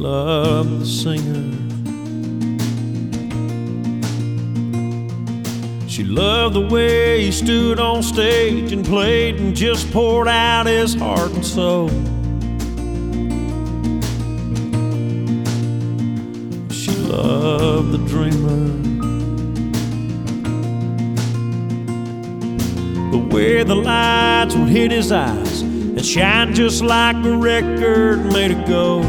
loved the singer. She loved the way he stood on stage and played and just poured out his heart and soul. She loved the dreamer, the way the lights would hit his eyes and shine just like a record made of gold.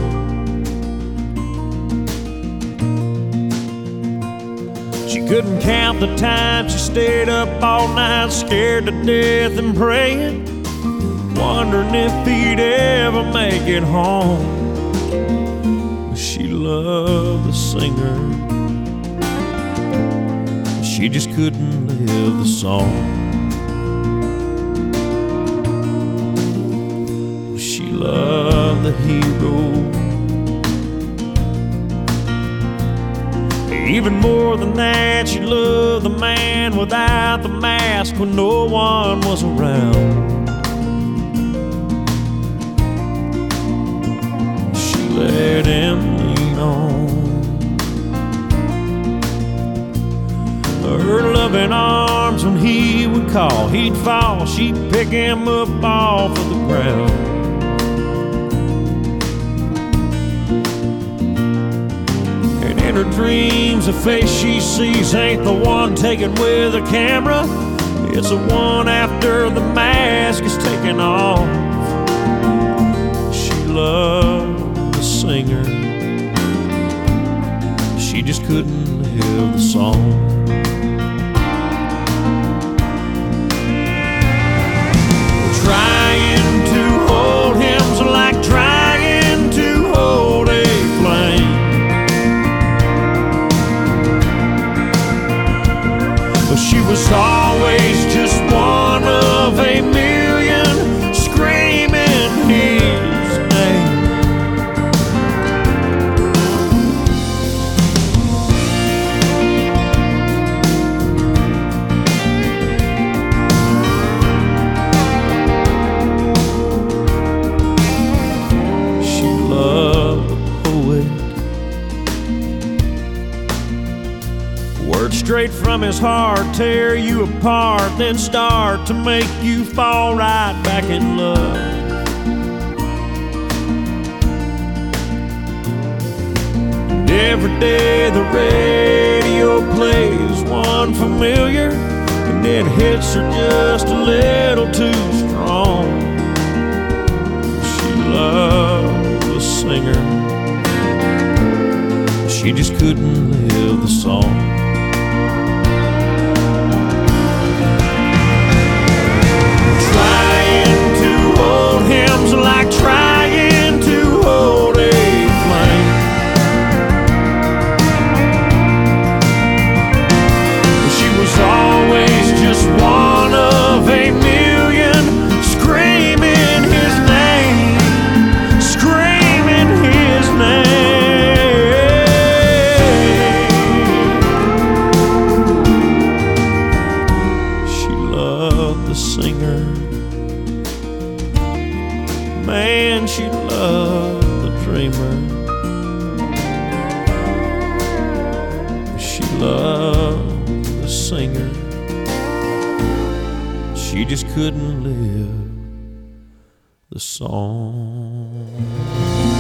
She couldn't count the times she stayed up all night, scared to death and praying, wondering if he'd ever make it home. She loved the singer, she just couldn't live the song. She loved the hero, even more than that, she loved the man without the mask when no one was around. She let him lean on her loving arms when he would call. He'd fall, she'd pick him up off of the ground. In her dreams, the face she sees ain't the one taken with a camera. It's the one after the mask is taken off. She loved the singer, she just couldn't live the song. Trying to hold him's like trying to hold a flame. She was always just one of a million screaming his name. She loved the poet, words straight from his heart, tear you apart, then start to make you fall right back in love. And every day the radio plays one familiar, and it hits her just a little too strong. She loved the singer, she just couldn't live the song. Hymns like trying to hold a flame. She was always just one of a million screaming his name, screaming his name. She loved the singer, man, she loved the dreamer. She loved the singer, she just couldn't live the song.